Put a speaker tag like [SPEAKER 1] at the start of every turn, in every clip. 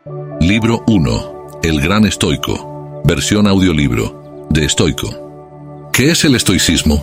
[SPEAKER 1] Libro 1. El Gran Estoico. Versión audiolibro. De Estoico. ¿Qué es el estoicismo?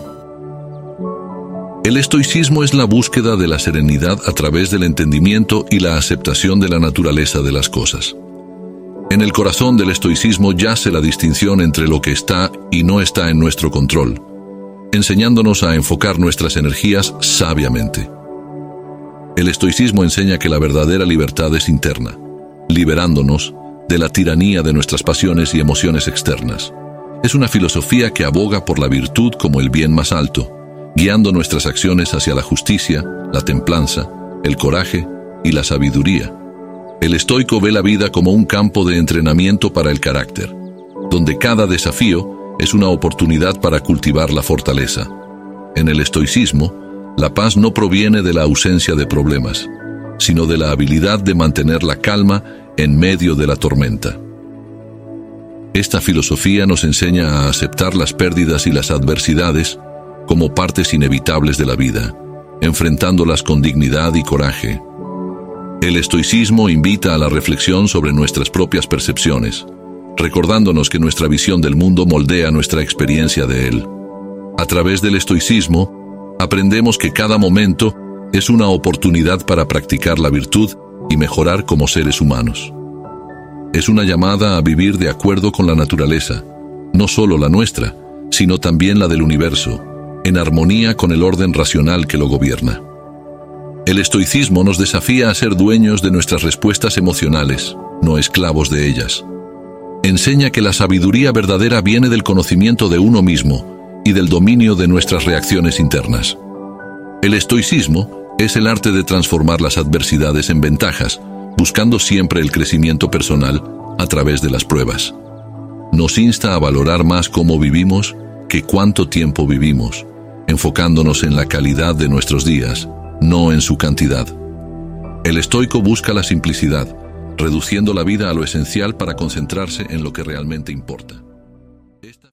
[SPEAKER 1] El estoicismo es la búsqueda de la serenidad a través del entendimiento y la aceptación de la naturaleza de las cosas. En el corazón del estoicismo yace la distinción entre lo que está y no está en nuestro control, enseñándonos a enfocar nuestras energías sabiamente. El estoicismo enseña que la verdadera libertad es interna, liberándonos de la tiranía de nuestras pasiones y emociones externas. Es una filosofía que aboga por la virtud como el bien más alto, guiando nuestras acciones hacia la justicia, la templanza, el coraje y la sabiduría. El estoico ve la vida como un campo de entrenamiento para el carácter, donde cada desafío es una oportunidad para cultivar la fortaleza. En el estoicismo, la paz no proviene de la ausencia de problemas, sino de la habilidad de mantener la calma en medio de la tormenta. Esta filosofía nos enseña a aceptar las pérdidas y las adversidades como partes inevitables de la vida, enfrentándolas con dignidad y coraje. El estoicismo invita a la reflexión sobre nuestras propias percepciones, recordándonos que nuestra visión del mundo moldea nuestra experiencia de él. A través del estoicismo, aprendemos que cada momento es una oportunidad para practicar la virtud y mejorar como seres humanos. Es una llamada a vivir de acuerdo con la naturaleza, no solo la nuestra, sino también la del universo, en armonía con el orden racional que lo gobierna. El estoicismo nos desafía a ser dueños de nuestras respuestas emocionales, no esclavos de ellas. Enseña que la sabiduría verdadera viene del conocimiento de uno mismo y del dominio de nuestras reacciones internas. El estoicismo es el arte de transformar las adversidades en ventajas, buscando siempre el crecimiento personal a través de las pruebas. Nos insta a valorar más cómo vivimos que cuánto tiempo vivimos, enfocándonos en la calidad de nuestros días, no en su cantidad. El estoico busca la simplicidad, reduciendo la vida a lo esencial para concentrarse en lo que realmente importa.